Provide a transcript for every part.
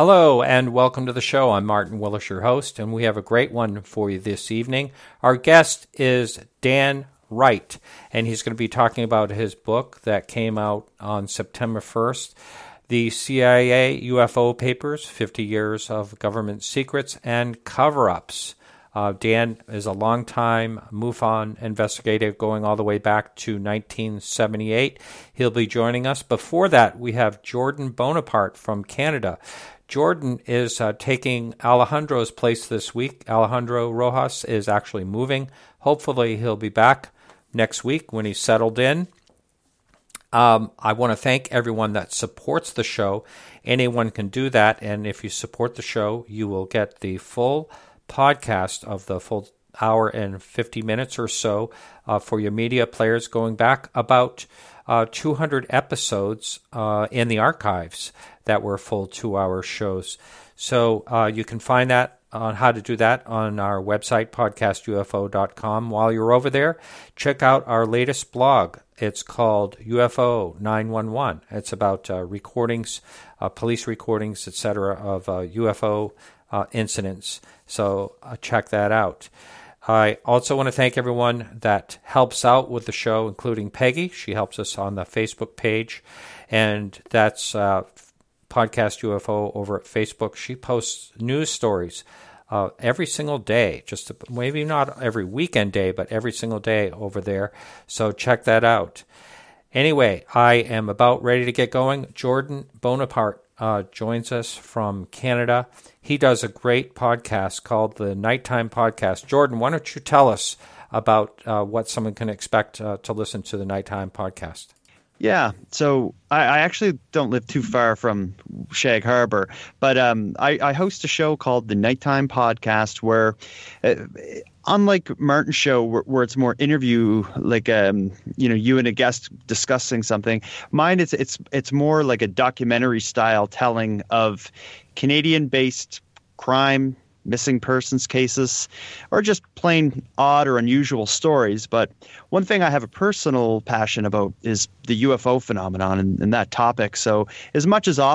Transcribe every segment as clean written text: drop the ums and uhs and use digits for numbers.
Hello and welcome to the show. I'm Martin Willis, your host, and we have a great one for you this evening. Our guest is Dan Wright, and he's going to be talking about his book that came out on September 1st, The CIA UFO Papers, 50 Years of Government Secrets and Cover-Ups. Dan is a longtime MUFON investigator going all the way back to 1978. He'll be joining us. Before that, we have Jordan Bonaparte from Canada. Jordan is taking Alejandro's place this week. Alejandro Rojas is actually moving. Hopefully he'll be back next week when he's settled in. I want to thank everyone that supports the show. Anyone can do that, and if you support the show, you will get the full podcast of the full hour and 50 minutes or so for your media players, going back about 200 episodes in the archives that were full 2-hour shows. So you can find that on how to do that on our website, podcastufo.com. While you're over there, check out our latest blog. It's called UFO 911. It's about recordings, police recordings, etc., of UFO incidents. So check that out. I also want to thank everyone that helps out with the show, including Peggy. She helps us on the Facebook page, and that's Podcast UFO over at Facebook. She posts news stories every single day, just maybe not every weekend day, but every single day over there. So check that out. Anyway, I am about ready to get going. Jordan Bonaparte joins us from Canada. He does a great podcast called the Nighttime Podcast. Jordan, why don't you tell us about what someone can expect to listen to the Nighttime Podcast? Yeah, so I actually don't live too far from Shag Harbor, but I host a show called the Nighttime Podcast where, unlike Martin's show where it's more interview, like you and a guest discussing something, mine it's more like a documentary style telling of Canadian-based crime, missing persons cases, or just plain odd or unusual stories. But one thing I have a personal passion about is the UFO phenomenon and that topic. So as much as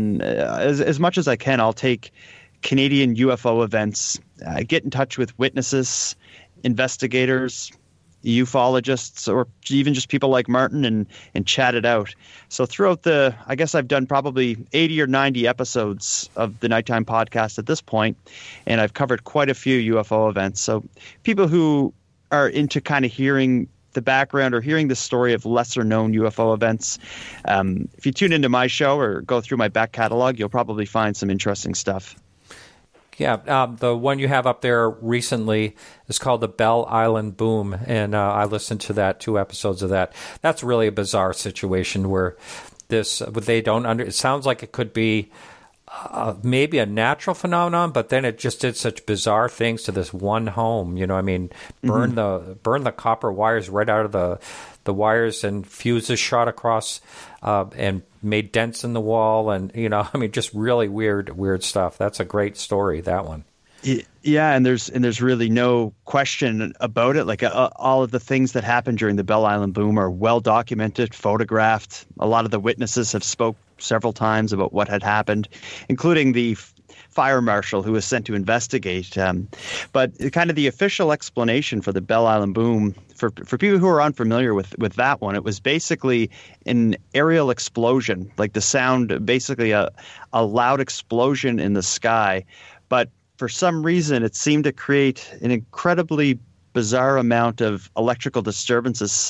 I can, I'll take Canadian UFO events, get in touch with witnesses, investigators, ufologists, or even just people like Martin and chat it out. So throughout I guess I've done probably 80 or 90 episodes of the Nighttime Podcast at this point, and I've covered quite a few UFO events. So people who are into kind of hearing the background or hearing the story of lesser known UFO events, if you tune into my show or go through my back catalog, you'll probably find some interesting stuff. Yeah, the one you have up there recently is called the Bell Island Boom, and I listened to that, 2 episodes of that. That's really a bizarre situation where it sounds like it could be maybe a natural phenomenon, but then it just did such bizarre things to this one home. Burn the copper wires right out of the wires, and fuses shot across and made dents in the wall, and just really weird stuff. That's a great story, that one. Yeah, and there's really no question about it. Like all of the things that happened during the Bell Island Boom are well documented, photographed. A lot of the witnesses have spoke several times about what had happened, including the fire marshal who was sent to investigate. But kind of the official explanation for the Bell Island Boom, for people who are unfamiliar with that one, it was basically an aerial explosion, like the sound, basically a loud explosion in the sky. But for some reason, it seemed to create an incredibly bizarre amount of electrical disturbances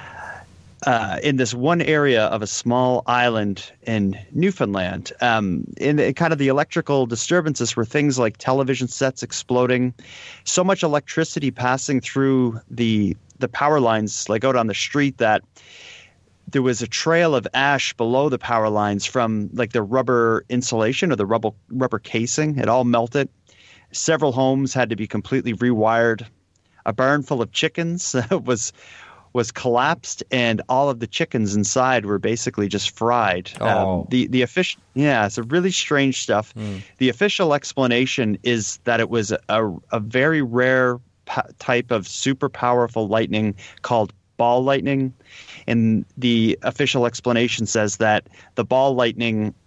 in this one area of a small island in Newfoundland. In kind of the electrical disturbances were things like television sets exploding, so much electricity passing through the power lines, like out on the street, that there was a trail of ash below the power lines from like the rubber insulation or the rubber casing. It all melted. Several homes had to be completely rewired. A barn full of chickens was collapsed, and all of the chickens inside were basically just fried. The official, it's a really strange stuff. The official explanation is that it was a very rare type of super powerful lightning called ball lightning, and the official explanation says that the ball lightning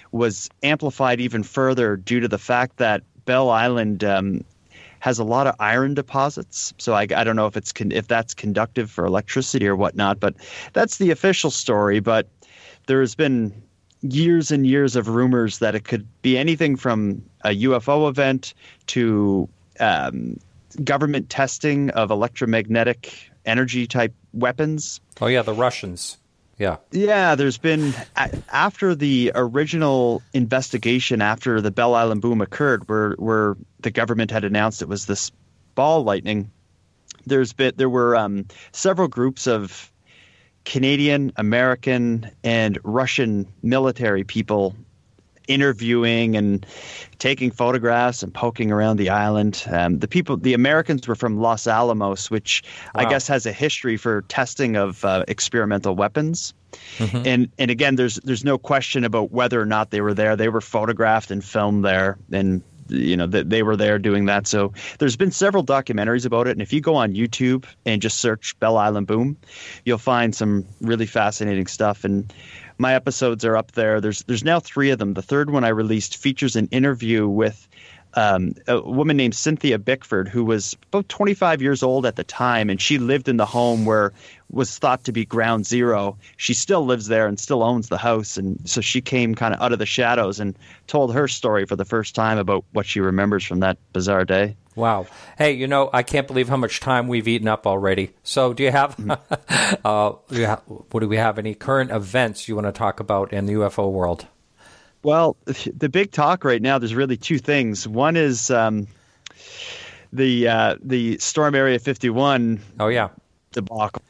was amplified even further due to the fact that Bell Island has a lot of iron deposits. So I don't know if that's conductive for electricity or whatnot, but that's the official story. But there's been years and years of rumors that it could be anything from a UFO event to government testing of electromagnetic energy type weapons. Oh, yeah, the Russians. Yeah. Yeah, there's been, after the original investigation after the Bell Island boom occurred, where the government had announced it was this ball lightning, there were several groups of Canadian, American, and Russian military people interviewing and taking photographs and poking around the island. The Americans were from Los Alamos, which I guess has a history for testing of experimental weapons. Mm-hmm. And again, there's no question about whether or not they were there. They were photographed and filmed there, and they were there doing that. So there's been several documentaries about it. And if you go on YouTube and just search Bell Island Boom, you'll find some really fascinating stuff. And my episodes are up there. There's now 3 of them. The third one I released features an interview with a woman named Cynthia Bickford, who was about 25 years old at the time, and she lived in the home where was thought to be ground zero. She still lives there and still owns the house, and so she came kind of out of the shadows and told her story for the first time about what she remembers from that bizarre day. Wow. Hey, I can't believe how much time we've eaten up already. So do you have, what do we have, any current events you want to talk about in the UFO world? Well, the big talk right now, there's really 2 things. One is the Storm Area 51 debacle.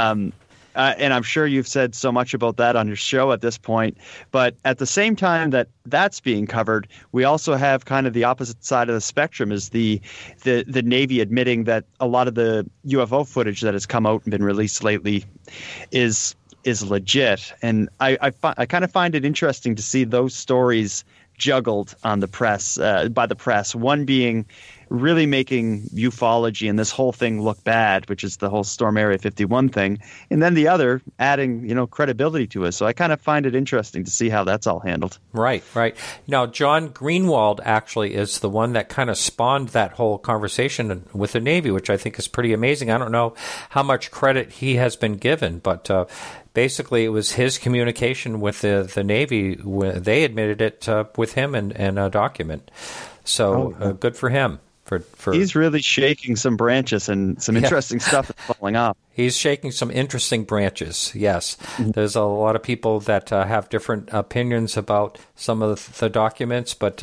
And I'm sure you've said so much about that on your show at this point. But at the same time that that's being covered, we also have kind of the opposite side of the spectrum, is the Navy admitting that a lot of the UFO footage that has come out and been released lately is legit. And I kind of find it interesting to see those stories juggled on the press, by the press. One being really making ufology and this whole thing look bad, which is the whole Storm Area 51 thing, and then the other adding, credibility to it. So I kind of find it interesting to see how that's all handled. Right. Now, John Greenwald actually is the one that kind of spawned that whole conversation with the Navy, which I think is pretty amazing. I don't know how much credit he has been given, but basically it was his communication with the Navy. They admitted it with him and a document. So good for him. He's really shaking some branches, and some interesting stuff is falling off. He's shaking some interesting branches, yes. Mm-hmm. There's a lot of people that have different opinions about some of the documents, but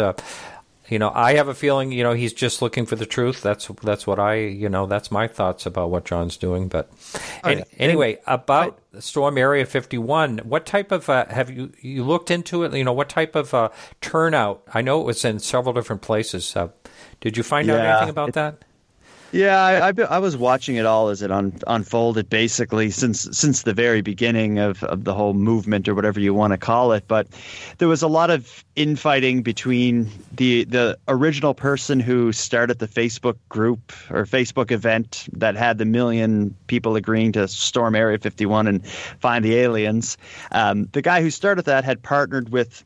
I have a feeling, he's just looking for the truth. That's what that's my thoughts about what John's doing. But anyway, about Storm Area 51, what type of have you looked into it? What type of turnout? I know it was in several different places. Did you find out anything about that? Yeah, I was watching it all as it unfolded, basically since the very beginning of the whole movement, or whatever you want to call it. But there was a lot of infighting between the original person who started the Facebook group or Facebook event that had the 1 million people agreeing to storm Area 51 and find the aliens. The guy who started that had partnered with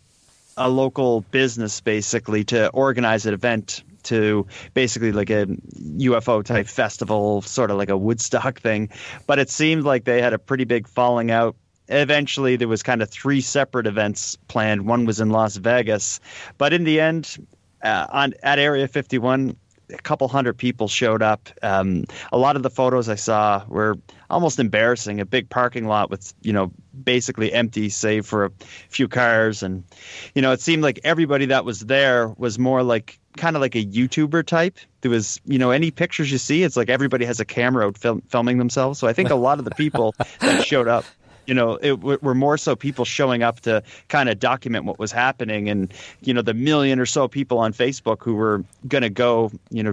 a local business, basically, to organize an event, to basically like a UFO type festival, sort of like a Woodstock thing. But it seemed like they had a pretty big falling out. Eventually, there was kind of 3 separate events planned. One was in Las Vegas. But in the end, at Area 51, a couple hundred people showed up. A lot of the photos I saw were almost embarrassing. A big parking lot with, basically empty, save for a few cars. And, it seemed like everybody that was there was more like kind of like a YouTuber type. There was, any pictures you see, it's like everybody has a camera out filming themselves. So I think a lot of the people that showed up, were more so people showing up to kind of document what was happening. And, the 1 million or so people on Facebook who were going to go,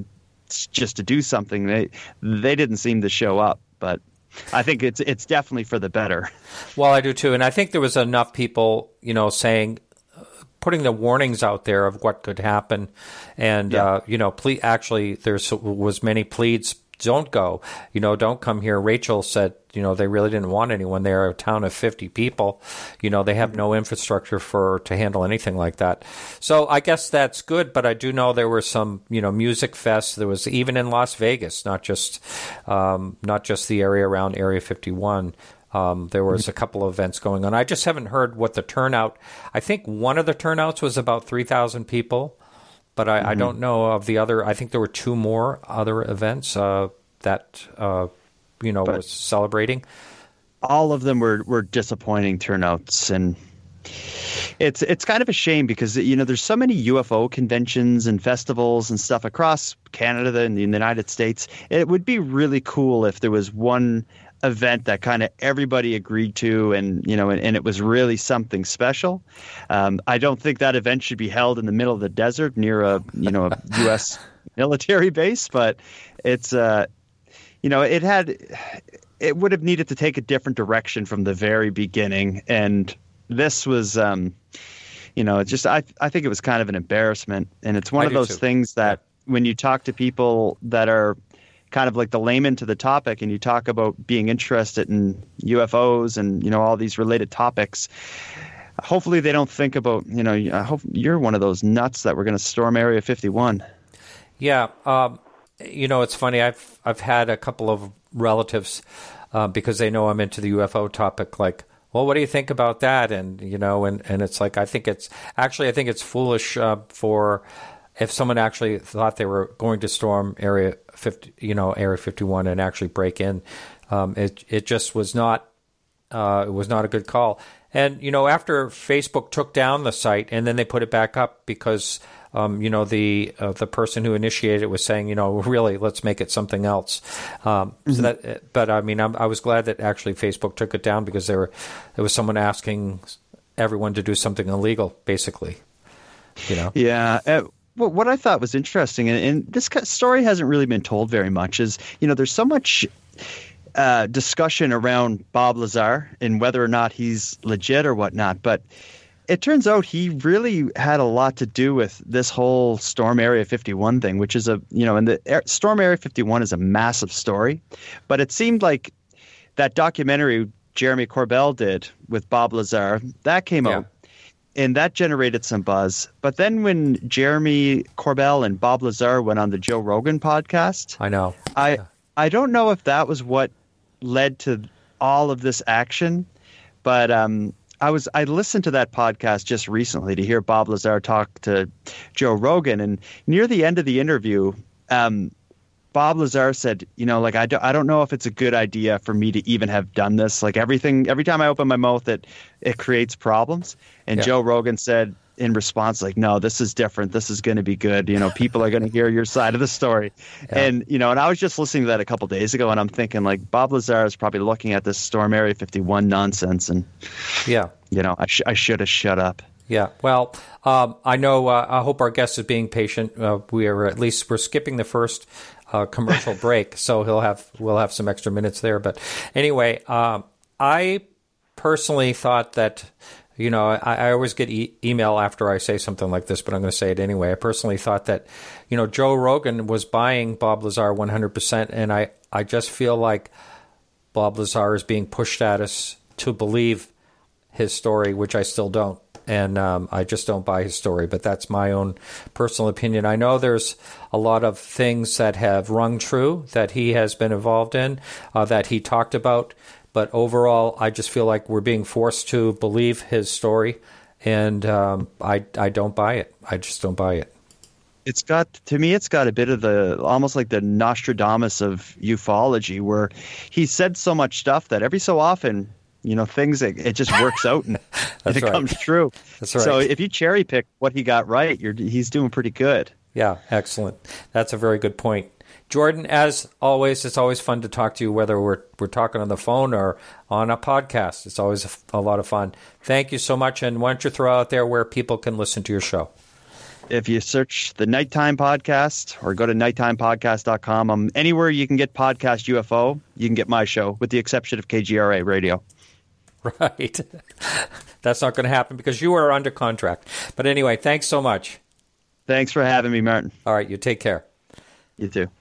just to do something, they didn't seem to show up. But I think it's definitely for the better. Well, I do too. And I think there was enough people, saying, putting the warnings out there of what could happen. And, actually there was many pleads don't go. Don't come here. Rachel said, they really didn't want anyone there. A town of 50 people. They have no infrastructure to handle anything like that. So I guess that's good. But I do know there were some, music fests. There was even in Las Vegas, not just the area around Area 51. There was a couple of events going on. I just haven't heard what the turnout. I think one of the turnouts was about 3,000 people. But I don't know of the other. I think there were two more other events that was celebrating. All of them were disappointing turnouts, and it's kind of a shame because there's so many UFO conventions and festivals and stuff across Canada and the United States. It would be really cool if there was one event that kind of everybody agreed to, and it was really something special. I don't think that event should be held in the middle of the desert near a U.S. military base, but it's it would have needed to take a different direction from the very beginning, and this was I think it was kind of an embarrassment, and it's one of those things that when you talk to people that are kind of like the layman to the topic, and you talk about being interested in UFOs and, all these related topics, hopefully they don't think about, I hope you're one of those nuts that we're going to storm Area 51. Yeah. It's funny. I've had a couple of relatives, because they know I'm into the UFO topic, like, well, what do you think about that? And, and it's like, I think it's foolish, if someone actually thought they were going to storm Area 51 and actually break in, it just was not. It was not a good call. And after Facebook took down the site and then they put it back up because the person who initiated it was saying, really, let's make it something else. So but I mean, I was glad that actually Facebook took it down because there was someone asking everyone to do something illegal, basically. Yeah. Well, what I thought was interesting, and this story hasn't really been told very much, is, there's so much discussion around Bob Lazar and whether or not he's legit or whatnot. But it turns out he really had a lot to do with this whole Storm Area 51 thing, which is and the Storm Area 51 is a massive story. But it seemed like that documentary Jeremy Corbell did with Bob Lazar, that came out. And that generated some buzz. But then when Jeremy Corbell and Bob Lazar went on the Joe Rogan podcast, I know. I don't know if that was what led to all of this action, but I listened to that podcast just recently to hear Bob Lazar talk to Joe Rogan, and near the end of the interview, Bob Lazar said, I don't know if it's a good idea for me to even have done this. Like every time I open my mouth, it creates problems. And Joe Rogan said in response, like, no, this is different. This is going to be good. People are going to hear your side of the story. Yeah. And, and I was just listening to that a couple of days ago, and I'm thinking, like, Bob Lazar is probably looking at this Storm Area 51 nonsense. And, I should have shut up. Yeah, well, I know. I hope our guest is being patient. We're skipping the first commercial break, so we'll have some extra minutes there. But anyway, I personally thought that, I always get email after I say something like this, but I'm going to say it anyway. I personally thought that, Joe Rogan was buying Bob Lazar 100%, and I just feel like Bob Lazar is being pushed at us to believe his story, which I still don't. And I just don't buy his story, but that's my own personal opinion. I know there's a lot of things that have rung true that he has been involved in, that he talked about. But overall, I just feel like we're being forced to believe his story, and I don't buy it. I just don't buy it. It's got a bit of almost like the Nostradamus of ufology, where he said so much stuff that every so often, things, it just works out and it comes true. That's right. So if you cherry pick what he got right, he's doing pretty good. Yeah, excellent. That's a very good point. Jordan, as always, it's always fun to talk to you, whether we're talking on the phone or on a podcast. It's always a lot of fun. Thank you so much. And why don't you throw out there where people can listen to your show? If you search the Nighttime Podcast or go to nighttimepodcast.com, anywhere you can get podcast UFO, you can get my show, with the exception of KGRA Radio. Right. That's not going to happen because you are under contract. But anyway, thanks so much. Thanks for having me, Martin. All right, you take care. You too.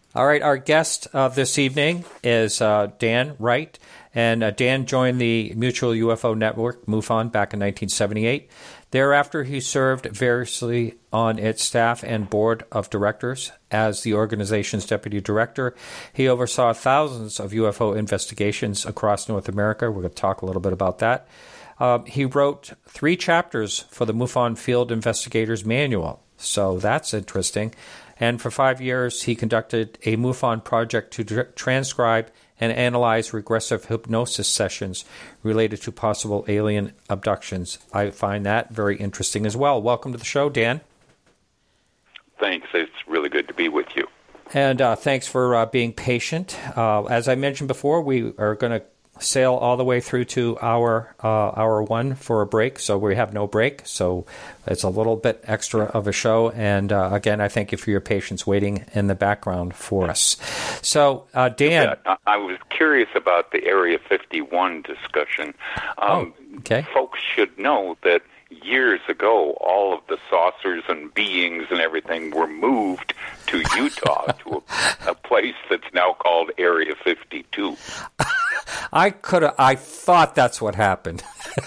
All right, our guest this evening is Dan Wright, and Dan joined the Mutual UFO Network, MUFON, back in 1978. Thereafter, he served variously on its staff and board of directors. As the organization's deputy director, he oversaw thousands of UFO investigations across North America. We're going to talk a little bit about that. He wrote 3 chapters for the MUFON Field Investigators Manual, so that's interesting. And for 5 years, he conducted a MUFON project to transcribe and analyze regressive hypnosis sessions related to possible alien abductions. I find that very interesting as well. Welcome to the show, Dan. Thanks. It's really good to be with you. And thanks for being patient. As I mentioned before, we are going to sail all the way through to hour 1 for a break, so we have no break, so it's a little bit extra of a show, and again, I thank you for your patience waiting in the background for us. So, Dan... Yeah, I was curious about the Area 51 discussion. Okay. Folks should know that years ago, all of the saucers and beings and everything were moved to Utah, to a place that's now called Area 52. I thought that's what happened.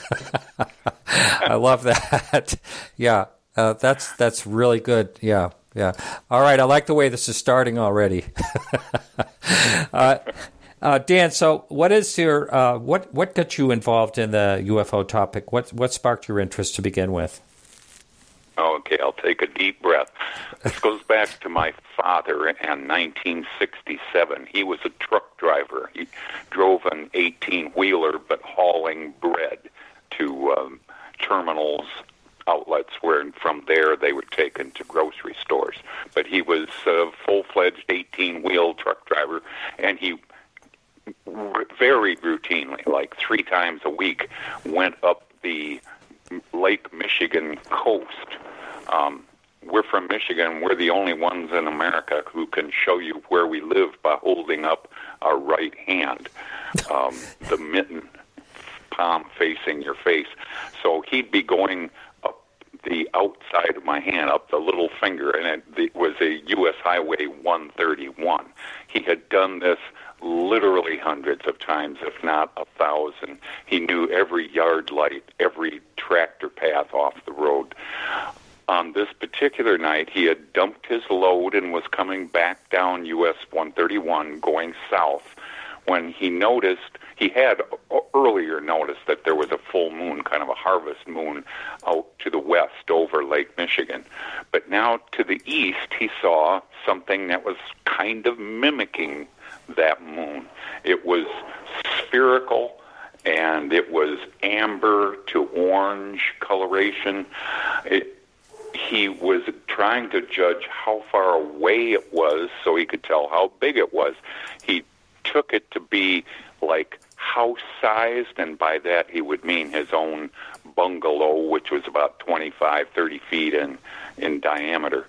I love that. Yeah, that's really good. Yeah. All right, I like the way this is starting already. Dan, so what is your what got you involved in the UFO topic? What sparked your interest to begin with? Okay, I'll take a deep breath. This goes back to my father in 1967. He was a truck driver. He drove an 18-wheeler, but hauling bread to terminals, outlets, where from there they were taken to grocery stores. But he was a full-fledged 18-wheel truck driver, and he very routinely, like 3 times a week, went up the Lake Michigan coast. We're from Michigan. We're the only ones in America who can show you where we live by holding up our right hand, the mitten, palm facing your face. So he'd be going up the outside of my hand, up the little finger, and it was a U.S. Highway 131. He had done this literally hundreds of times, if not 1,000. He knew every yard light, every tractor path off the road. On this particular night, he had dumped his load and was coming back down US 131 going south when he had earlier noticed that there was a full moon, kind of a harvest moon, out to the west over Lake Michigan. But now to the east, he saw something that was kind of mimicking that moon. It was spherical, and it was amber to orange coloration. He was trying to judge how far away it was so he could tell how big it was. He took it to be like house-sized, and by that he would mean his own bungalow, which was about 25, 30 feet in diameter.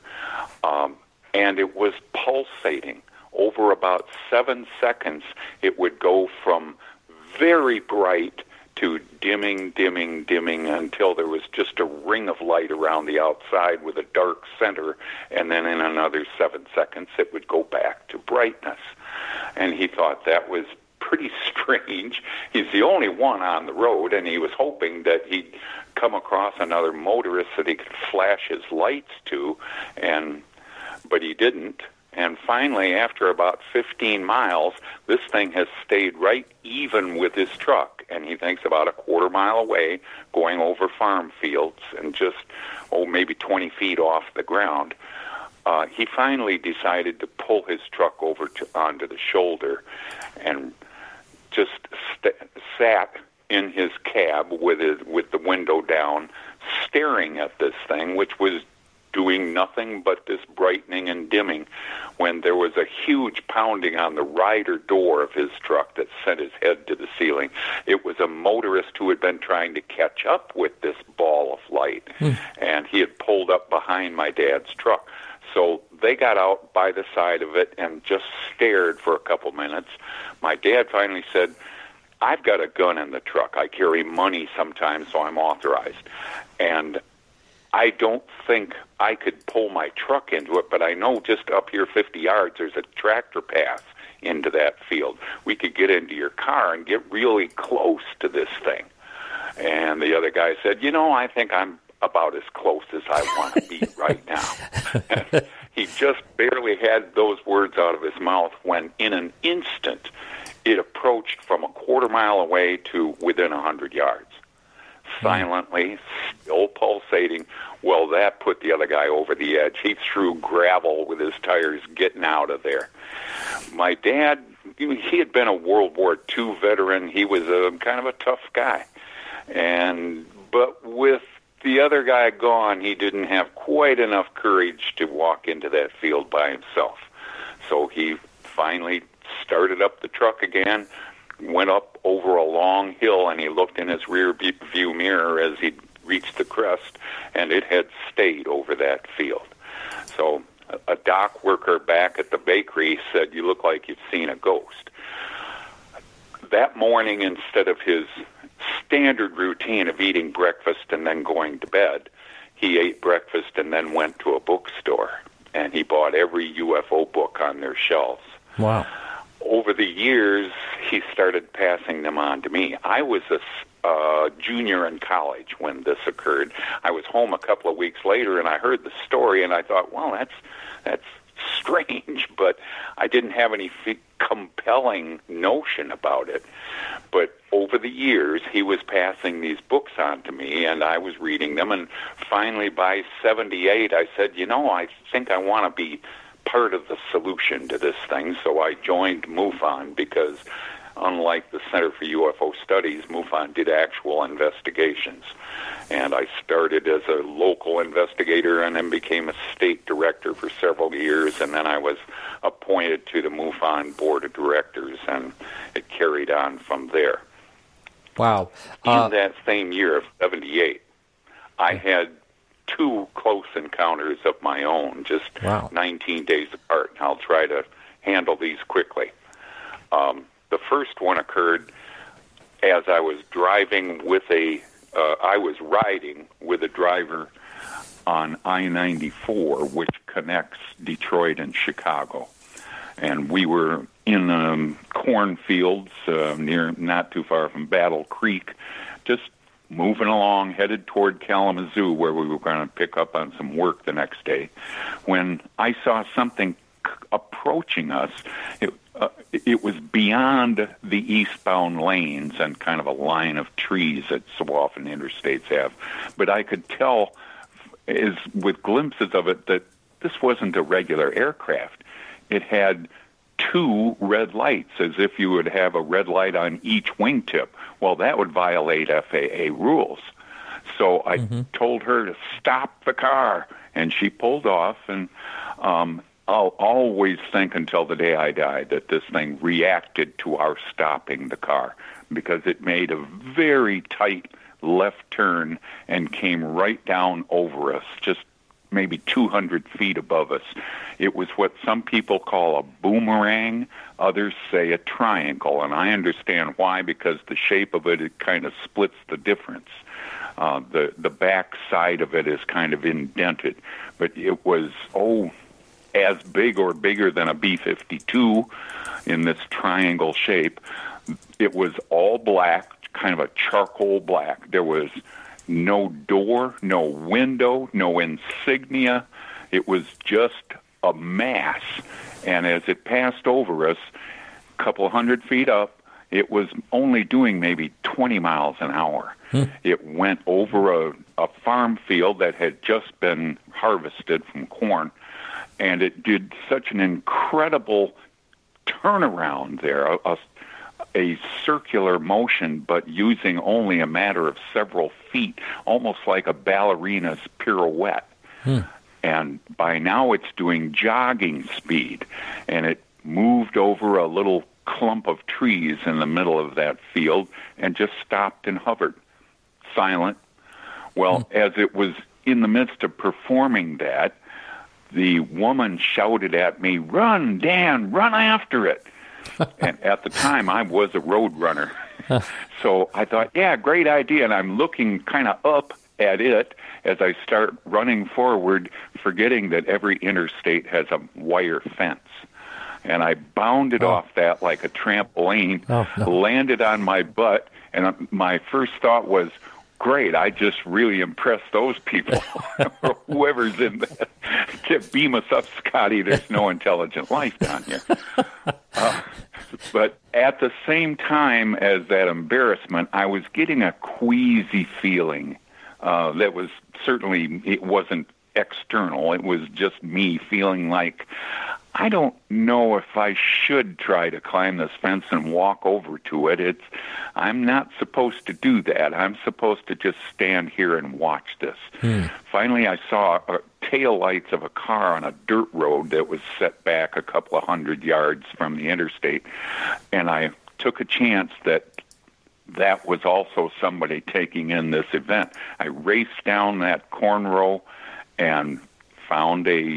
And it was pulsating. Over about 7 seconds, it would go from very bright to dimming until there was just a ring of light around the outside with a dark center, and then in another 7 seconds it would go back to brightness. And he thought that was pretty strange. He's the only one on the road, and he was hoping that he'd come across another motorist that he could flash his lights to, but he didn't. And finally, after about 15 miles, this thing has stayed right even with his truck, and he thinks about a quarter mile away, going over farm fields and just, maybe 20 feet off the ground. He finally decided to pull his truck over onto the shoulder and just sat in his cab with the window down, staring at this thing, which was doing nothing but this brightening and dimming, when there was a huge pounding on the rider door of his truck that sent his head to the ceiling. It was a motorist who had been trying to catch up with this ball of light, and he had pulled up behind my dad's truck. So they got out by the side of it and just stared for a couple minutes. My dad finally said, "I've got a gun in the truck. I carry money sometimes, so I'm authorized." And I don't think I could pull my truck into it, but I know just up here 50 yards there's a tractor path into that field. We could get into your car and get really close to this thing. And the other guy said, I think I'm about as close as I want to be right now. He just barely had those words out of his mouth when in an instant it approached from a quarter mile away to within 100 yards. Silently, still pulsating. Well, that put the other guy over the edge. He threw gravel with his tires getting out of there. My dad, he had been a World War II veteran. He was a kind of a tough guy. But with the other guy gone, he didn't have quite enough courage to walk into that field by himself. So he finally started up the truck again, went up over a long hill, and he looked in his rear view mirror as he reached the crest, and it had stayed over that field. So a dock worker back at the bakery said, "You look like you've seen a ghost." That morning, instead of his standard routine of eating breakfast and then going to bed, he ate breakfast and then went to a bookstore, and he bought every UFO book on their shelves. Wow. Over the years, he started passing them on to me. I was a junior in college when this occurred. I was home a couple of weeks later, and I heard the story, and I thought, well, that's strange, but I didn't have any compelling notion about it. But over the years, he was passing these books on to me, and I was reading them, and finally by 78, I said, I think I want to be part of the solution to this thing. So I joined MUFON because, unlike the Center for UFO Studies, MUFON did actual investigations. And I started as a local investigator and then became a state director for several years, and then I was appointed to the MUFON board of directors, and it carried on from there. Wow. In that same year of 78, I had 2 close encounters of my own, just 19 days apart, and I'll try to handle these quickly. The first one occurred as I was driving with I was riding with a driver on I-94, which connects Detroit and Chicago. And we were in cornfields not too far from Battle Creek, just moving along, headed toward Kalamazoo, where we were going to pick up on some work the next day, when I saw something approaching us. It was beyond the eastbound lanes and kind of a line of trees that so often interstates have. But I could tell, with glimpses of it, that this wasn't a regular aircraft. It had 2 red lights, as if you would have a red light on each wingtip. Well, that would violate FAA rules. So I told her to stop the car, and she pulled off, and I'll always think until the day I die that this thing reacted to our stopping the car, because it made a very tight left turn and came right down over us, just maybe 200 feet above us. It was what some people call a boomerang, others say a triangle, and I understand why, because the shape of it kind of splits the difference. The back side of it is kind of indented, but it was, as big or bigger than a B-52 in this triangle shape. It was all black, kind of a charcoal black. There was no door, no window, no insignia. It was just a mass. And as it passed over us, a couple 100 feet up, it was only doing maybe 20 miles an hour. It went over a farm field that had just been harvested from corn, and it did such an incredible turnaround there, a circular motion, but using only a matter of several feet, almost like a ballerina's pirouette. And by now it's doing jogging speed, and it moved over a little clump of trees in the middle of that field and just stopped and hovered, silent. Well, as it was in the midst of performing that, the woman shouted at me, "Run, Dan, run after it." And at the time, I was a road runner. So I thought, yeah, great idea. And I'm looking kind of up at it, as I start running forward, forgetting that every interstate has a wire fence. And I bounded off that like a trampoline, landed on my butt, and my first thought was, great, I just really impressed those people, or whoever's in that. Beam us up, Scotty, there's no intelligent life down here. But at the same time as that embarrassment, I was getting a queasy feeling that was certainly, it wasn't external. It was just me feeling like, I don't know if I should try to climb this fence and walk over to it. I'm not supposed to do that. I'm supposed to just stand here and watch this. Finally, I saw tail lights of a car on a dirt road that was set back a couple of 100 yards from the interstate, and I took a chance that was also somebody taking in this event. I raced down that corn row and found a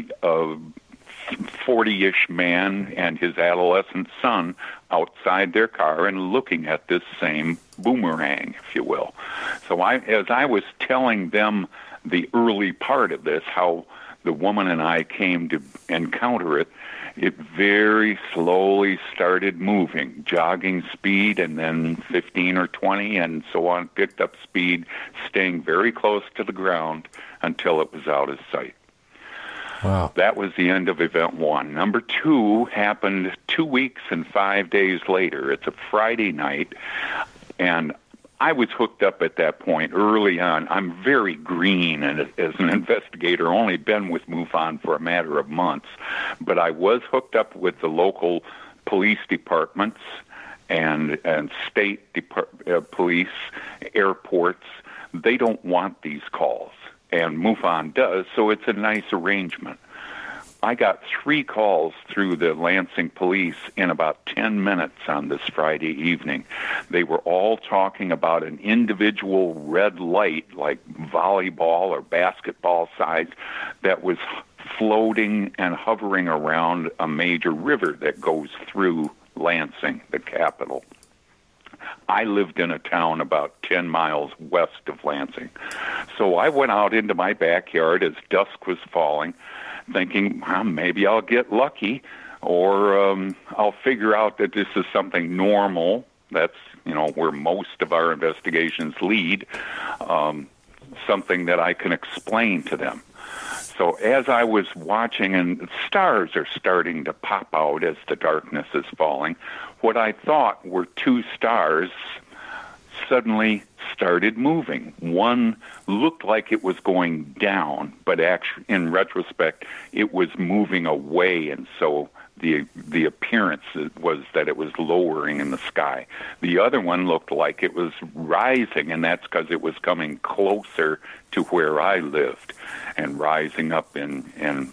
40-ish man and his adolescent son outside their car and looking at this same boomerang, if you will. So as I was telling them the early part of this, how the woman and I came to encounter it, it very slowly started moving, jogging speed, and then 15 or 20, and so on, picked up speed, staying very close to the ground until it was out of sight. Wow. That was the end of event 1. Number 2 happened 2 weeks and 5 days later. It's a Friday night, and I was hooked up at that point early on. I'm very green and as an investigator, only been with MUFON for a matter of months, but I was hooked up with the local police departments and state police, airports. They don't want these calls, and MUFON does, so it's a nice arrangement. I got 3 calls through the Lansing police in about 10 minutes on this Friday evening. They were all talking about an individual red light, like volleyball or basketball size, that was floating and hovering around a major river that goes through Lansing, the capital. I lived in a town about 10 miles west of Lansing. So I went out into my backyard as dusk was falling, thinking, well, maybe I'll get lucky, or I'll figure out that this is something normal. That's, where most of our investigations lead, something that I can explain to them. So as I was watching, and stars are starting to pop out as the darkness is falling, what I thought were 2 stars suddenly started moving. One looked like it was going down, but actually, in retrospect, it was moving away, and so the appearance was that it was lowering in the sky. The other one looked like it was rising, and that's because it was coming closer to where I lived and rising up from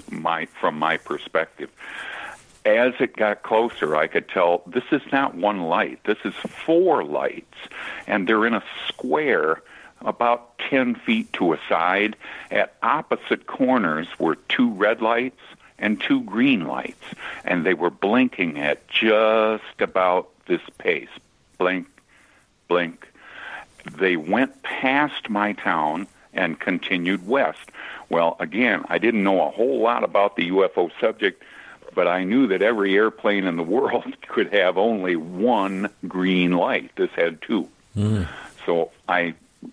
my perspective. As it got closer, I could tell this is not one light. This is 4 lights, and they're in a square about 10 feet to a side. At opposite corners were 2 red lights and 2 green lights, and they were blinking at just about this pace. Blink, blink. They went past my town and continued west. Well, again, I didn't know a whole lot about the UFO subject, but I knew that every airplane in the world could have only 1 green light. This had 2. So I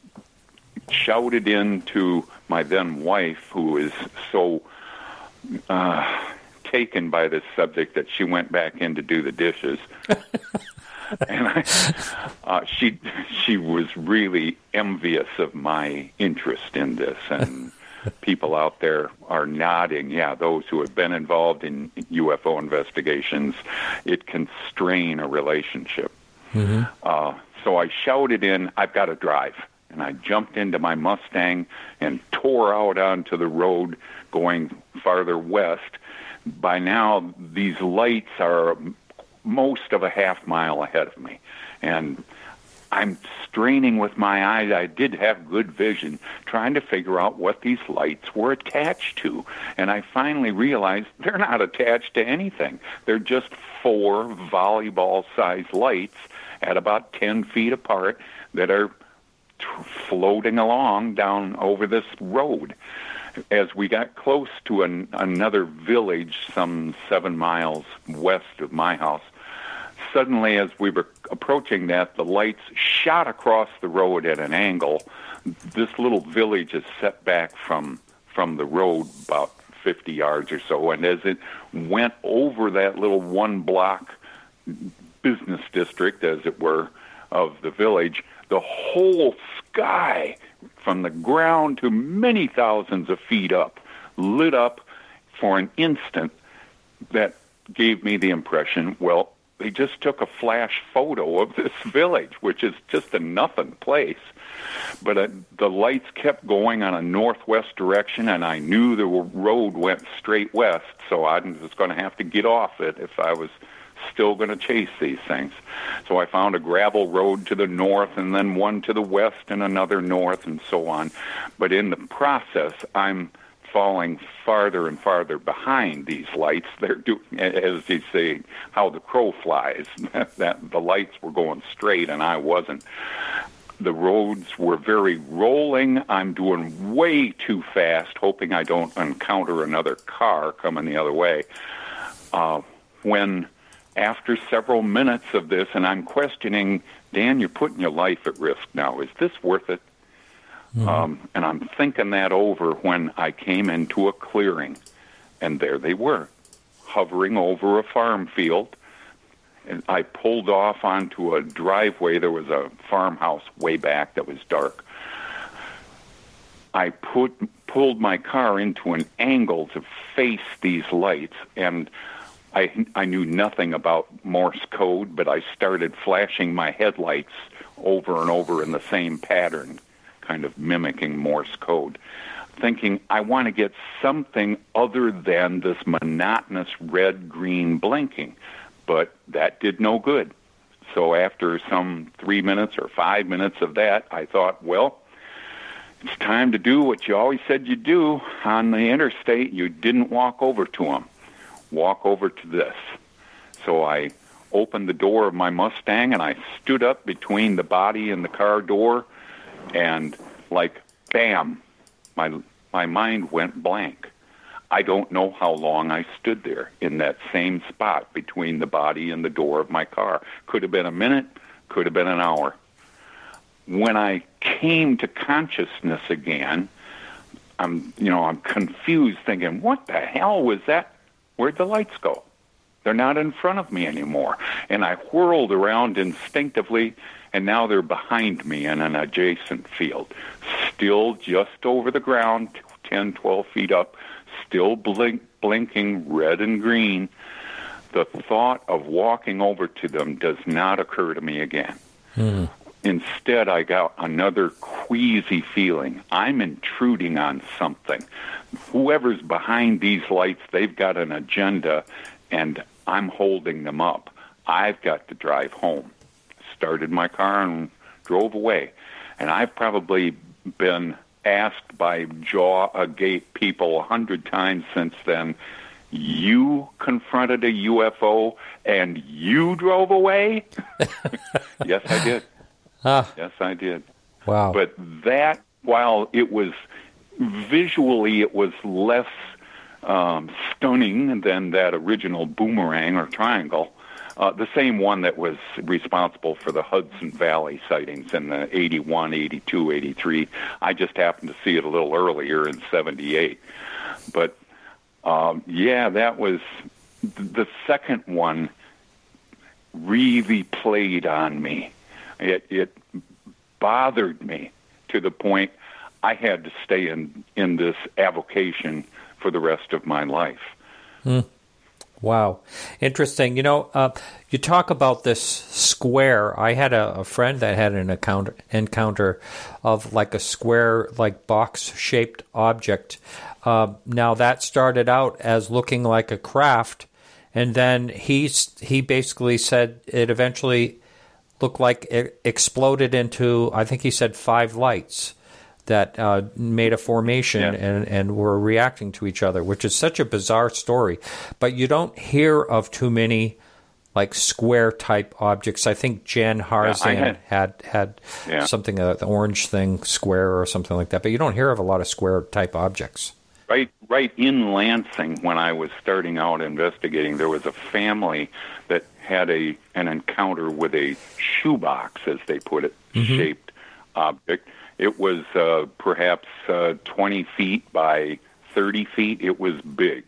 shouted into my then wife, who is so taken by this subject that she went back in to do the dishes. And she was really envious of my interest in this, and people out there are nodding. Yeah, those who have been involved in UFO investigations, it can strain a relationship. So I shouted in, I've got to drive. And I jumped into my Mustang and tore out onto the road going farther west. By now, these lights are most of a half mile ahead of me. And I'm straining with my eyes. I did have good vision, trying to figure out what these lights were attached to. And I finally realized they're not attached to anything. They're just 4 volleyball-sized lights at about 10 feet apart that are floating along down over this road. As we got close to another village some 7 miles west of my house, suddenly as we were approaching that, the lights shot across the road at an angle. This little village is set back from the road about 50 yards or so, and as it went over that little one-block business district, as it were, of the village, the whole sky from the ground to many thousands of feet up lit up for an instant that gave me the impression, well, they just took a flash photo of this village, which is just a nothing place. But the lights kept going on a northwest direction, and I knew the road went straight west, so I was going to have to get off it if I was still going to chase these things. So I found a gravel road to the north, and then one to the west, and another north, and so on. But in the process, I'm falling farther and farther behind these lights. They're doing, as you say, how the crow flies. That the lights were going straight, and I wasn't. The roads were very rolling. I'm doing way too fast, hoping I don't encounter another car coming the other way. When after several minutes of this, and I'm questioning, Dan, you're putting your life at risk now. Is this worth it? Mm-hmm. And I'm thinking that over when I came into a clearing, and there they were, hovering over a farm field. And I pulled off onto a driveway. There was a farmhouse way back that was dark. I pulled my car into an angle to face these lights, and I knew nothing about Morse code, but I started flashing my headlights over and over in the same pattern, kind of mimicking Morse code, thinking I want to get something other than this monotonous red-green blinking. But that did no good. So after some 3 minutes or 5 minutes of that, I thought, well, it's time to do what you always said you'd do on the interstate. You didn't walk over to them. Walk over to this. So I opened the door of my Mustang, and I stood up between the body and the car door, and like, bam, my mind went blank. I don't know how long I stood there in that same spot between the body and the door of my car. Could have been a minute, could have been an hour. When I came to consciousness again, I'm confused, thinking, what the hell was that? Where'd the lights go? They're not in front of me anymore. And I whirled around instinctively, and now they're behind me in an adjacent field, still just over the ground, 10, 12 feet up, still blinking red and green. The thought of walking over to them does not occur to me again. Mm. Instead, I got another queasy feeling. I'm intruding on something. Whoever's behind these lights, they've got an agenda, and I'm holding them up. I've got to drive home. Started my car and drove away. And I've probably been asked by jaw agape people 100 times since then, you confronted a UFO and you drove away? Yes, I did. Yes, I did. Wow. But that, while it was visually, it was less stunning than that original boomerang or triangle, the same one that was responsible for the Hudson Valley sightings in the 81, 82, 83. I just happened to see it a little earlier in 78. But, yeah, that was the second one really played on me. It bothered me to the point I had to stay in this avocation for the rest of my life. Mm. Wow. Interesting. You talk about this square. I had a friend that had an encounter of like a square, like box-shaped object. Now that started out as looking like a craft, and then he basically said it eventually looked like it exploded into, I think he said 5 lights that made a formation and were reacting to each other, which is such a bizarre story. But you don't hear of too many like square type objects. I think Jan Harzan had something, the orange thing, square or something like that. But you don't hear of a lot of square type objects. Right in Lansing, when I was starting out investigating, there was a family that had an encounter with a shoebox, as they put it, shaped object. It was perhaps 20 feet by 30 feet. It was big.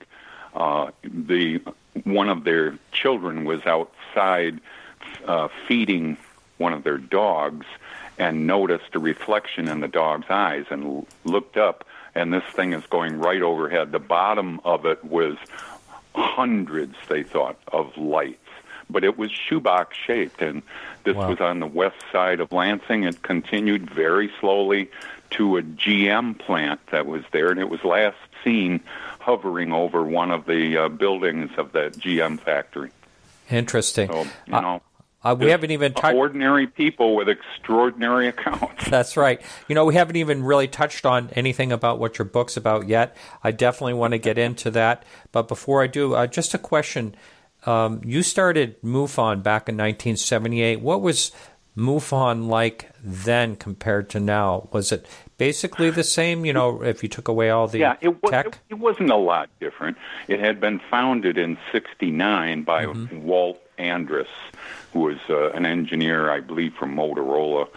One of their children was outside feeding one of their dogs and noticed a reflection in the dog's eyes and looked up, and this thing is going right overhead. The bottom of it was hundreds, they thought, of lights. But it was shoebox shaped, and this was on the west side of Lansing. It continued very slowly to a GM plant that was there, and it was last seen hovering over one of the buildings of that GM factory. Interesting. So, we haven't even touched ordinary people with extraordinary accounts. That's right. We haven't even really touched on anything about what your book's about yet. I definitely want to get into that. But before I do, just a question. You started MUFON back in 1978. What was MUFON like then compared to now? Was it basically the same, if you took away all the tech? It wasn't a lot different. It had been founded in 1969 by Walt Andrus, who was an engineer, I believe, from Motorola.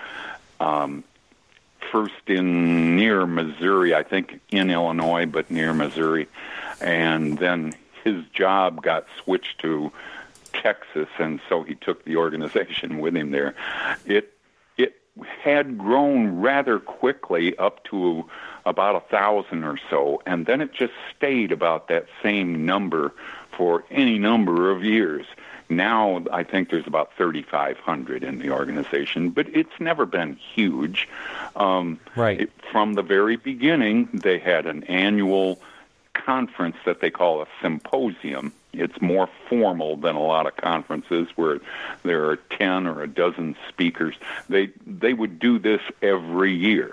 First near Missouri, I think in Illinois, but near Missouri. And then his job got switched to Texas, and so he took the organization with him there. It had grown rather quickly up to about 1,000 or so, and then it just stayed about that same number for any number of years. Now I think there's about 3,500 in the organization, but it's never been huge. From the very beginning, they had an annual conference that they call a symposium. It's more formal than a lot of conferences where there are 10 or a dozen speakers. They would do this every year.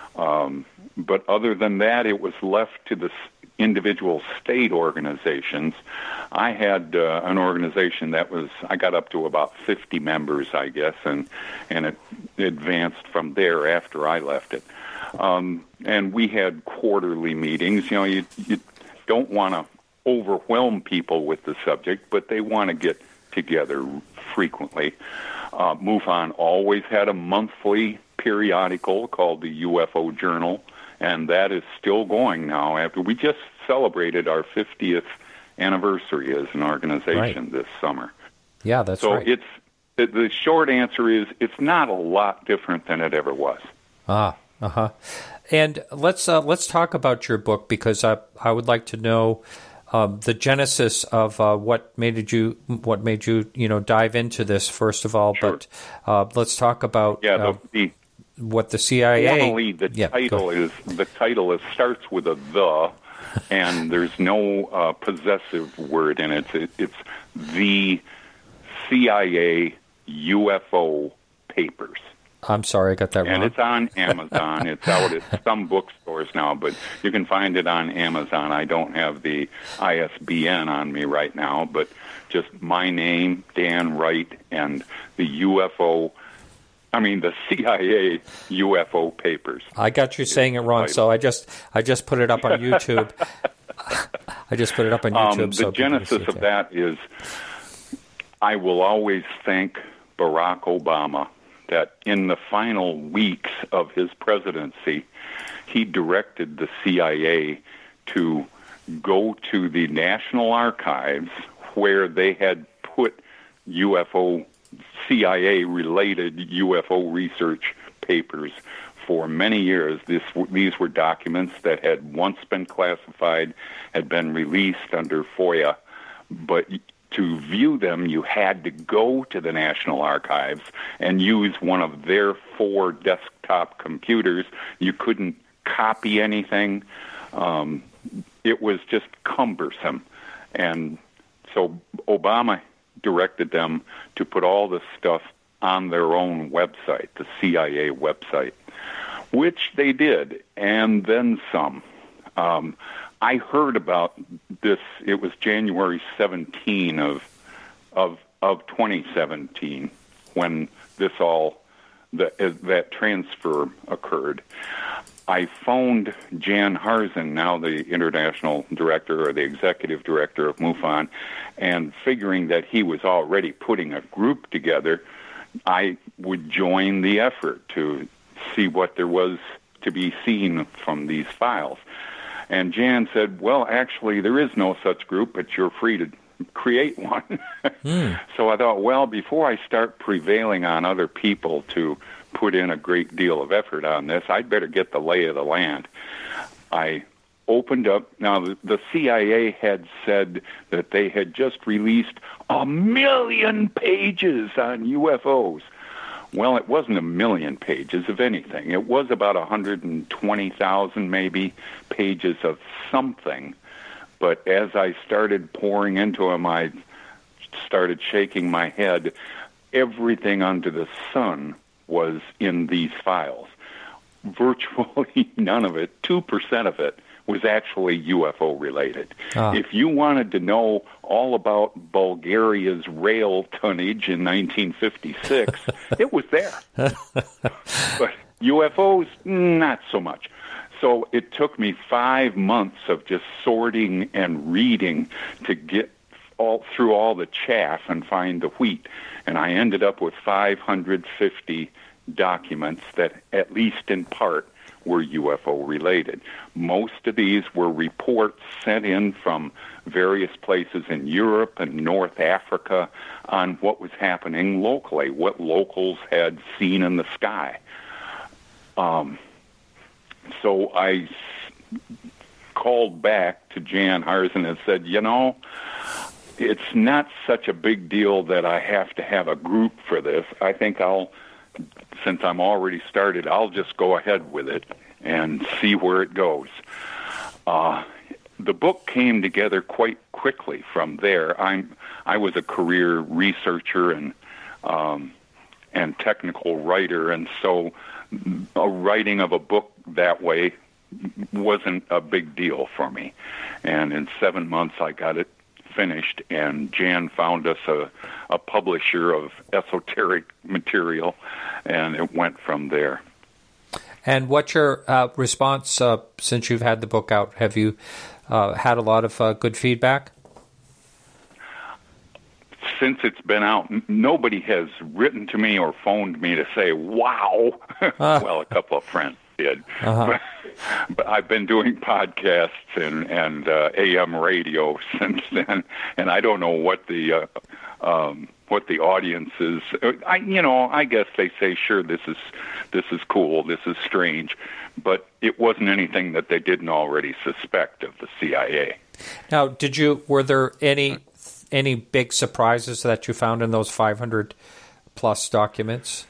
But other than that, it was left to the individual state organizations. I had an organization I got up to about 50 members, I guess, and it advanced from there after I left it. And we had quarterly meetings. You don't want to overwhelm people with the subject, but they want to get together frequently. MUFON always had a monthly periodical called the UFO Journal, and that is still going now. After we just celebrated our 50th anniversary as an organization this summer. Yeah, that's right. So the short answer is it's not a lot different than it ever was. And let's talk about your book, because I would like to know the genesis of what made you dive into this first of all. Sure. But let's talk about what the CIA. Formally, the title starts with a "the," and there's no possessive word in it. It's the CIA UFO Papers. I'm sorry, I got that wrong. And it's on Amazon. It's out at some bookstores now, but you can find it on Amazon. I don't have the ISBN on me right now, but just my name, Dan Wright, and the CIA UFO Papers. I got you saying it wrong, so I just put it up on YouTube. I just put it up on YouTube. The genesis of that is I will always thank Barack Obama that in the final weeks of his presidency, he directed the CIA to go to the National Archives where they had put CIA-related UFO research papers for many years. These were documents that had once been classified, had been released under FOIA, but to view them, you had to go to the National Archives and use one of their 4 desktop computers. You couldn't copy anything. It was just cumbersome. And so Obama directed them to put all this stuff on their own website, the CIA website, which they did, and then some. I heard about this. It was January 17 of of 2017 when that transfer occurred. I phoned Jan Harzen, now the international director or the executive director of MUFON, and figuring that he was already putting a group together, I would join the effort to see what there was to be seen from these files. And Jan said, well, actually, there is no such group, but you're free to create one. So I thought, well, before I start prevailing on other people to put in a great deal of effort on this, I'd better get the lay of the land. I opened up. Now, the CIA had said that they had just released 1 million pages on UFOs. Well, it wasn't 1 million pages of anything. It was about 120,000 maybe pages of something. But as I started pouring into them, I started shaking my head. Everything under the sun was in these files. Virtually none of it, 2% of it, was actually UFO related. If you wanted to know all about Bulgaria's rail tonnage in 1956, it was there. But UFOs, not so much. So it took me 5 months of just sorting and reading to get through all the chaff and find the wheat. And I ended up with 550 documents that, at least in part, were UFO related. Most of these were reports sent in from various places in Europe and North Africa on what was happening locally, what locals had seen in the sky. So I called back to Jan Harzen and said, it's not such a big deal that I have to have a group for this. I think since I'm already started, I'll just go ahead with it and see where it goes. The book came together quite quickly from there. I was a career researcher and technical writer, and so a writing of a book that way wasn't a big deal for me. And in 7 months, I got it finished, and Jan found us a publisher of esoteric material, and it went from there. And what's your response since you've had the book out? Have you had a lot of good feedback? Since it's been out, nobody has written to me or phoned me to say, wow. Well, a couple of friends did. But I've been doing podcasts and AM radio since then, and I don't know what the audience is. I guess they say, sure, this is cool, this is strange, but it wasn't anything that they didn't already suspect of the CIA. Now, were there any big surprises that you found in those 500 plus documents?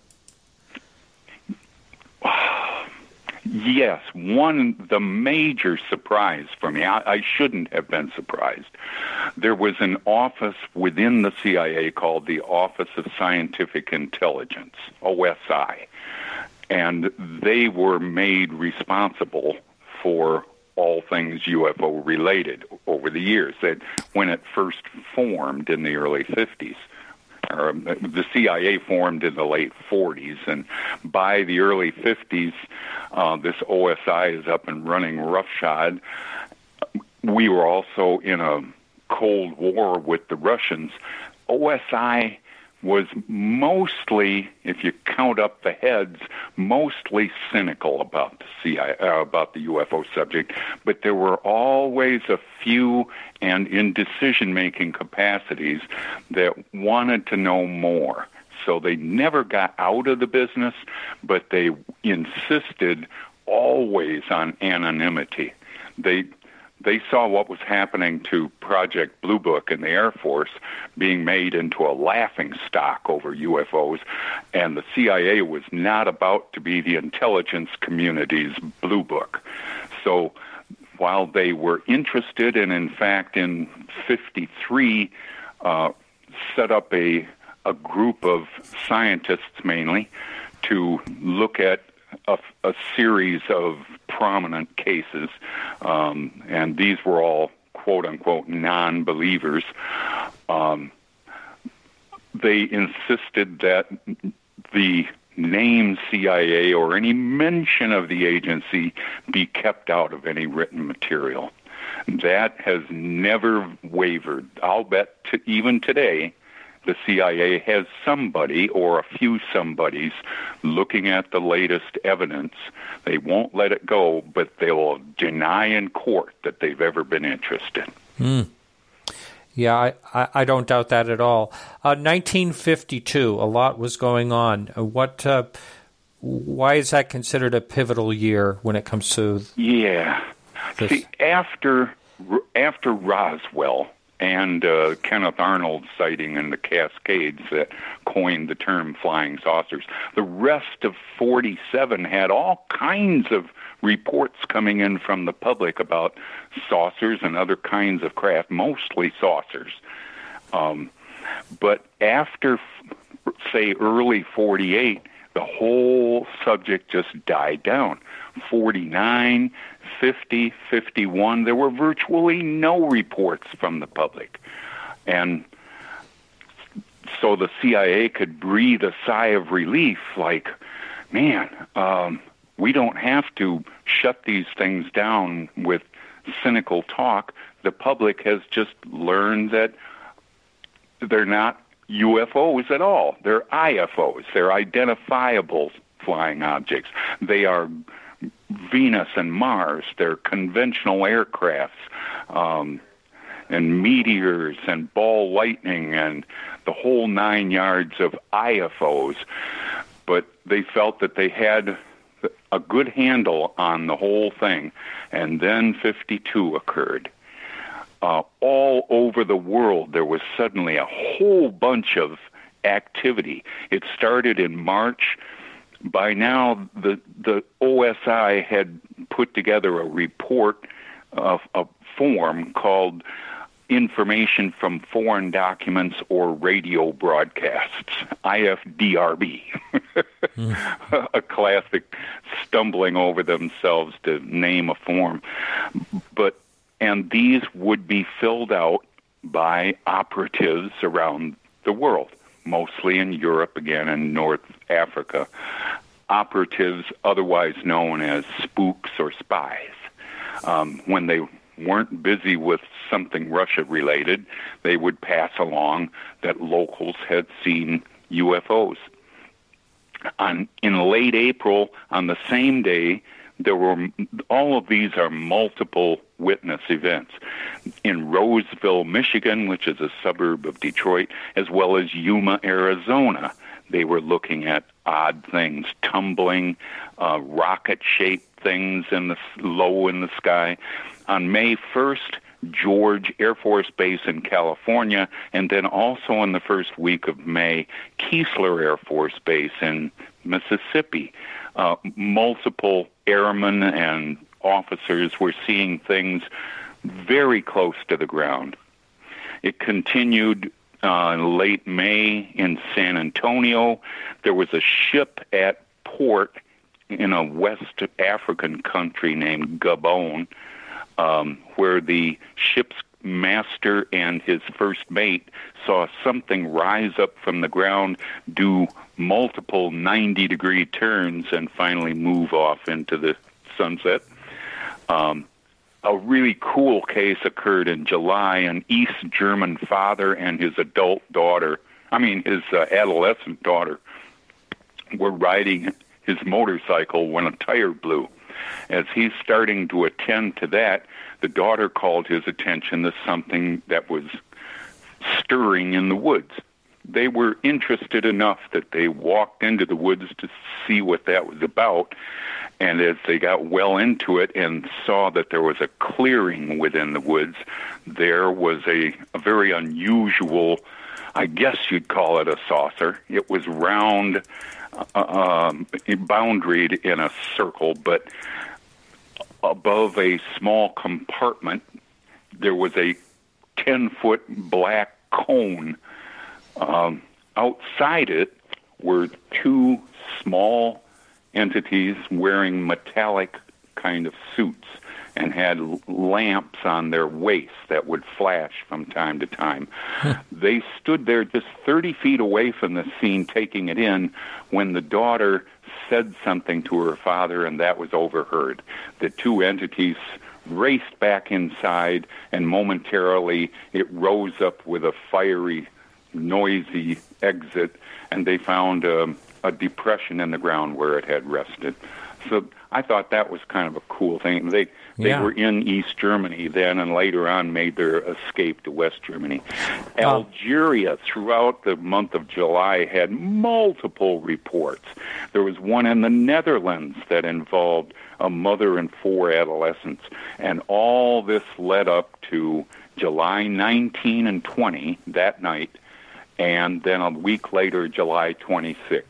Yes, the major surprise for me, I shouldn't have been surprised. There was an office within the CIA called the Office of Scientific Intelligence, OSI, and they were made responsible for all things UFO related over the years. That when it first formed in the early 50s, the CIA formed in the late 40s, and by the early 50s, this OSI is up and running roughshod. We were also in a Cold War with the Russians. OSI was mostly, if you count up the heads, mostly cynical about the CIA, about the UFO subject, but there were always a few, and in decision-making capacities, that wanted to know more. So they never got out of the business, but they insisted always on anonymity. They saw what was happening to Project Blue Book in the Air Force being made into a laughingstock over UFOs, and the CIA was not about to be the intelligence community's Blue Book. So while they were interested, and in fact in 53 set up a group of scientists mainly to look at a series of prominent cases, and these were all quote-unquote non-believers. they insisted that the name CIA or any mention of the agency be kept out of any written material. That has never wavered. I'll bet even today the CIA has somebody or a few somebodies looking at the latest evidence. They won't let it go, but they will deny in court that they've ever been interested. Yeah, I don't doubt that at all. 1952, a lot was going on. Why is that considered a pivotal year when it comes to? Yeah, see, after Roswell and Kenneth Arnold's sighting in the Cascades that coined the term flying saucers, the rest of 47 had all kinds of reports coming in from the public about saucers and other kinds of craft, mostly saucers. But after, say, early 48, the whole subject just died down. 49, 50, 51, there were virtually no reports from the public. And so the CIA could breathe a sigh of relief, like, man, we don't have to shut these things down with cynical talk. The public has just learned that they're not UFOs at all. They're IFOs. They're identifiable flying objects. They are Venus and Mars. They're conventional aircrafts, and meteors and ball lightning and the whole 9 yards of IFOs. But they felt that they had a good handle on the whole thing. And then 52 occurred. All over the world, there was suddenly a whole bunch of activity. It started in March. By now, the OSI had put together a report of a form called Information from Foreign Documents or Radio Broadcasts, IFDRB. A classic stumbling over themselves to name a form. And these would be filled out by operatives around the world, mostly in Europe again and North Africa. Operatives otherwise known as spooks or spies. When they weren't busy with something Russia-related, they would pass along that locals had seen UFOs. In late April, on the same day, there were all of these are multiple witness events in Roseville, Michigan, which is a suburb of Detroit, as well as Yuma, Arizona. They were looking at odd things, tumbling, rocket-shaped things low in the sky. On May 1st, George Air Force Base in California, and then also in the first week of May, Keesler Air Force Base in Mississippi. Multiple airmen and officers were seeing things very close to the ground. It continued in late May in San Antonio. There was a ship at port in a West African country named Gabon, where the ship's master and his first mate saw something rise up from the ground, do multiple 90-degree turns, and finally move off into the sunset. A really cool case occurred in July. An East German father and his adolescent daughter were riding his motorcycle when a tire blew. As he's starting to attend to that, the daughter called his attention to something that was stirring in the woods. They were interested enough that they walked into the woods to see what that was about. And as they got well into it and saw that there was a clearing within the woods, there was a very unusual, I guess you'd call it a saucer. It was round, boundaried in a circle, but above a small compartment, there was a 10-foot black cone. Outside it were two small entities wearing metallic kind of suits. and had lamps on their waists that would flash from time to time. They stood there just 30 feet away from the scene taking it in when the daughter said something to her father, and that was overheard. The two entities raced back inside, and momentarily it rose up with a fiery, noisy exit, and they found a depression in the ground where it had rested. So I thought that was kind of a cool thing. They were in East Germany then, and later on made their escape to West Germany. Algeria, throughout the month of July, had multiple reports. There was one in the Netherlands that involved a mother and 4 adolescents, and all this led up to July 19 and 20 that night, and then a week later, July 26.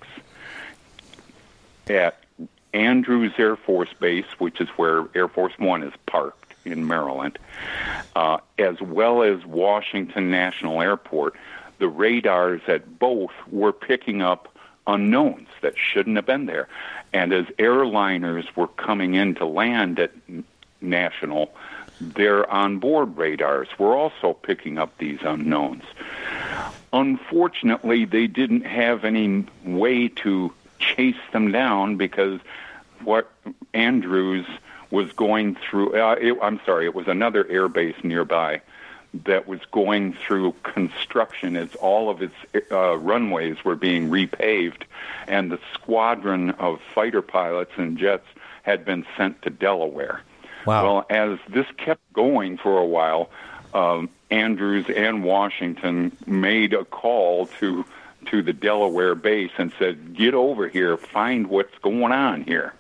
At Andrews Air Force Base, which is where Air Force One is parked in Maryland, as well as Washington National Airport, the radars at both were picking up unknowns that shouldn't have been there. And as airliners were coming in to land at National, their onboard radars were also picking up these unknowns. Unfortunately, they didn't have any way to chase them down because what Andrews was going through, it was another air base nearby that was going through construction as all of its runways were being repaved, and the squadron of fighter pilots and jets had been sent to Delaware. Wow. Well, as this kept going for a while, Andrews and Washington made a call to the Delaware base and said, "Get over here, find what's going on here."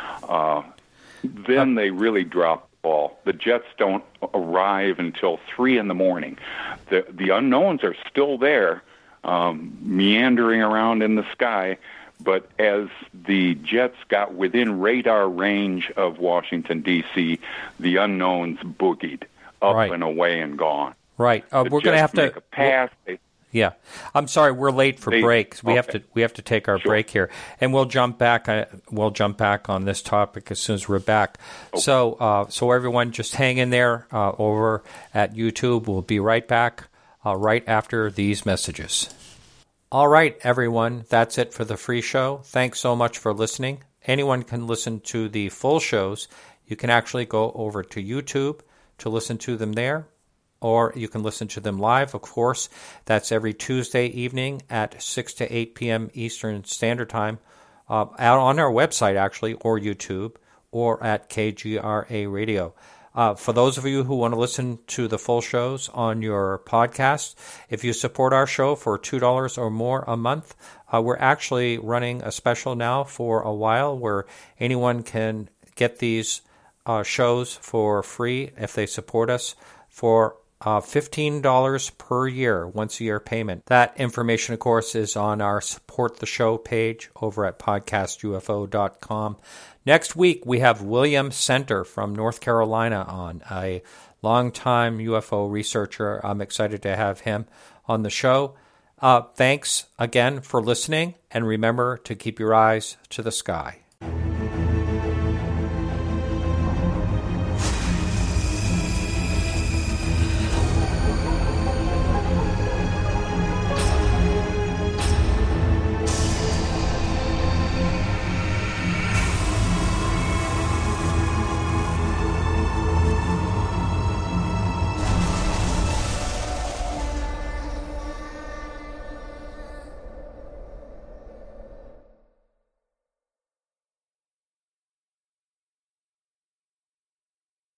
Then they really dropped the ball. The jets don't arrive until 3 a.m. The unknowns are still there, meandering around in the sky, but as the jets got within radar range of Washington, D.C., the unknowns boogied up and away and gone. Right. We're going to have to make a pass. Yeah, I'm sorry, we're late for breaks. We have to take our break here, and we'll jump back. We'll jump back on this topic as soon as we're back. Okay. So everyone, just hang in there over at YouTube. We'll be right back right after these messages. All right, everyone, that's it for the free show. Thanks so much for listening. Anyone can listen to the full shows. You can actually go over to YouTube to listen to them there, or you can listen to them live, of course. That's every Tuesday evening at 6 to 8 p.m. Eastern Standard Time out on our website, actually, or YouTube, or at KGRA Radio. For those of you who want to listen to the full shows on your podcast, if you support our show for $2 or more a month, we're actually running a special now for a while where anyone can get these shows for free if they support us for $15 per year, once-a-year payment. That information, of course, is on our Support the Show page over at podcastufo.com. Next week, we have William Center from North Carolina on, a longtime UFO researcher. I'm excited to have him on the show. Thanks again for listening, and remember to keep your eyes to the sky.